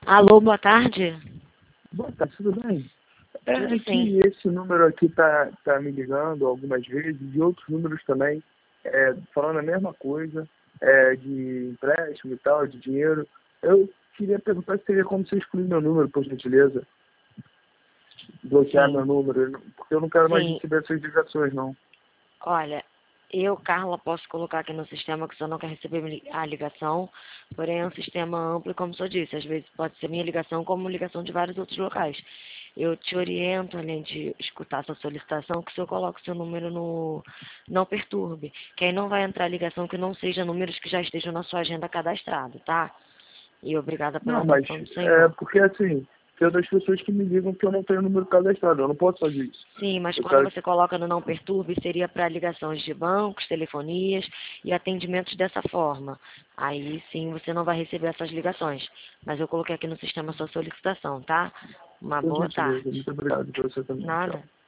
Alô, boa tarde? Boa tarde, tudo bem? É Tudo que sim. esse número aqui tá me ligando algumas vezes, e outros números também, falando a mesma coisa, de empréstimo e tal, de dinheiro. Eu queria perguntar se teria como você excluir meu número, por gentileza, bloquear meu Sim, número, porque eu não quero mais sim. receber essas ligações, não. Olha, eu, Carla, posso colocar aqui no sistema que o senhor não quer receber a ligação, porém é um sistema amplo e, como o senhor disse, às vezes pode ser minha ligação como ligação de vários outros locais. Eu te oriento, além de escutar sua solicitação, que o senhor coloque o seu número no Não Perturbe, que aí não vai entrar ligação que não seja números que já estejam na sua agenda cadastrado, tá? E obrigada pela Não, mas atenção do senhor. porque assim, tem outras pessoas que me ligam que eu não tenho número cadastrado, eu não posso fazer isso. Sim, mas Eu quando quero. você coloca no Não Perturbe, seria para ligações de bancos, telefonias e atendimentos dessa forma. Aí sim você não vai receber essas ligações. Mas eu coloquei aqui no sistema a sua solicitação, tá? Uma Por boa gentileza, tarde. muito obrigado por você também. Tchau. Nada.